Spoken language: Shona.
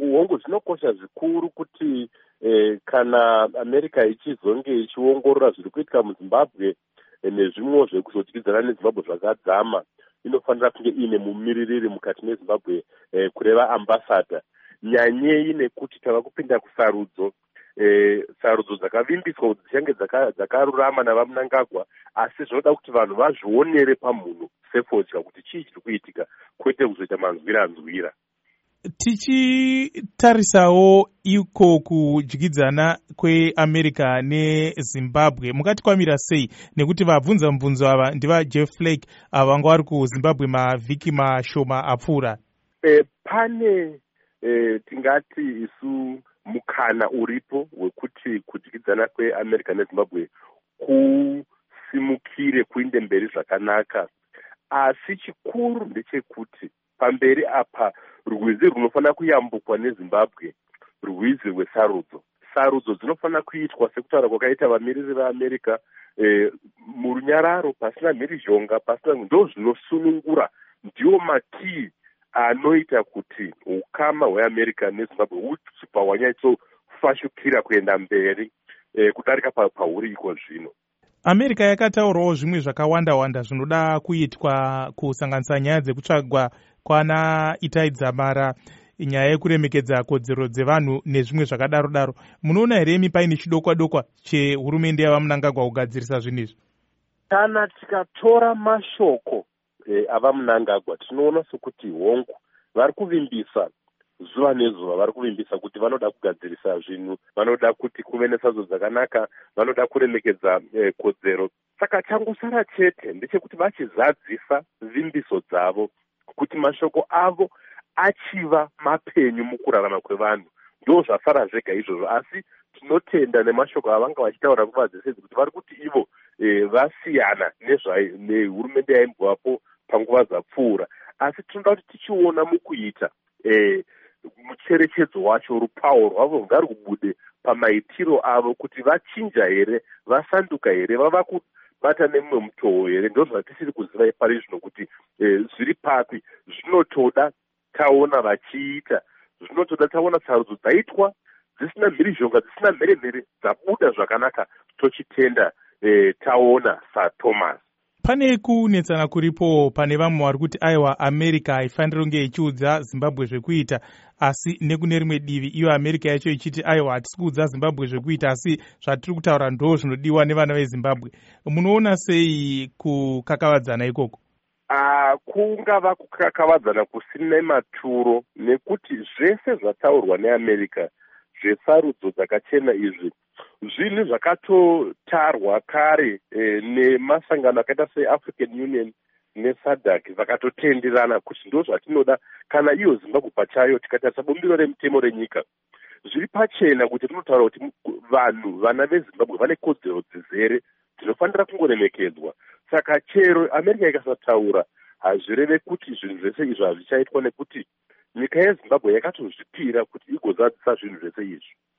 hongu zvinokosha zvikuru kuti kana America ichizonge ichiongorora zviri kuitika muZimbabwe nezvimwewo zvekuzodyidzana neZimbabwe zvakadzama, inofanira kunge ine mumiririri mukati meZimbabwe kureva ambassador. Nyanyei nekuti tava kupinda kusarudzo, sarudzo dzakavimbiswa kuti dzichange dzakarurama navaMnangagwa, asi zvinoda kuti vanhu vazvionere pamhuno sefodya kuti chii chiri kuitika, kwete kuzoita manzwira-nzwira. Tichitarisawo iko kudyidzana kweAmerica neZimbabwe, mukati kwamira sei? Nekuti vabvunza mubvunzo ava ndivaJeff Flake ava vanga vari kuZimbabwe mavhiki mashoma apfuura. Pane tingati isu mukana uripo wekuti kudyidzana kweAmerica neZimbabwe kusimukire kuinde mberi zvakanaka, asi chikuru ndechekuti pamberi apa rwizi runofanira kuyambukwa neZimbabwe, rwizi rwesarudzo. Sarudzo dzinofanira kuitwa sekutaura kwakaita vamiriri veAmerica, murunyararo, pasina mhirizhonga, pasina, ndo zvinosunungura, ndiwo makii anoita kuti ukama hweAmerica neZimbabwe huchibva hwanyatsofashukira kuenda mberi kudarika pahuri iko zvino. America yakataurawo zvimwe zvakawanda-wanda zvinoda kuitwa, kusanganisa nyaya dzekutsvagwa kwana Itai Dzamara, nyaya yekuremekedza kodzero dzevanhu nezvimwe zvakadaro-daro. Munoona here imi paine chidokwa-dokwa chehurumende yavaMnangagwa kugadzirisa zvinhu izvi? Kana tikatora mashoko avaMnangagwa tinoona sokuti hongu vari kuvimbisa zuva nezuva, vari kuvimbisa kuti vanoda kugadzirisa zvinhu, vanoda kuti kuve nesadzo dzakanaka, vanoda kuremekedza kodzero. Saka changosara chete ndechekuti vachizadzisa vimbiso dzavo, kuti mashoko avo achiva mapenyu mukurarama kwevanhu. Ndo zvasara zvega izvozvo, asi tinotenda nemashoko avanga vachitaura nguva dzese kuti vari kuti ivo vasiyana nehurumende yaimbwapo panguva dzapfuura, asi tinoda kuti tichiona mukuita mucherechedzo wacho, rupawo rwavo ngari kubude pamaitiro avo, kuti vachinja here, vasanduka here, vava kubata nemumwe mutoo here. Ndo zvatisiri kuziva pari zvino kuti zviri papi. Zvinotoda taona vachiita, zvinotoda taona sarudzo dzaitwa dzisina mhirizhonga, dzisina mheremhere, dzabuda zvakanaka, tochitenda taona saThomas. Pane kunetsana kuripo pane vamwe vari kuti aiwa America haifaniri kunge ichiudza Zimbabwe zvekuita, asi nekune rimwe divi iyo America yacho ichiti aiwa hatisi kuudza Zimbabwe zvekuita, asi zvatiri kutaura ndo zvinodiwa nevana veZimbabwe. Munoona sei kukakavadzana ikoko? Kungava kukakavadzana kusina maturo, nekuti zvese zvataurwa neAmerica zvesarudzo dzakachena izvi zvinhu zvakatotarwa kare nemasangano akaita seAfrican Union neSADC, vakatotenderana kuti ndo zvatinoda kana iyo Zimbabwe pachayo. Tikatarisa bumbiro remutemo renyika, zviri pachena kuti tinotaura kuti vanhu, vana veZimbabwe vane kodzero dzizere dzinofanira kungoremekedzwa. Saka chero America ikasataura, hazvireve kuti zvinhu zvese izvi hazvichaitwa, nekuti nyika yeZimbabwe yakatozvipira kuti igozadzisa zvinhu zvese izvi.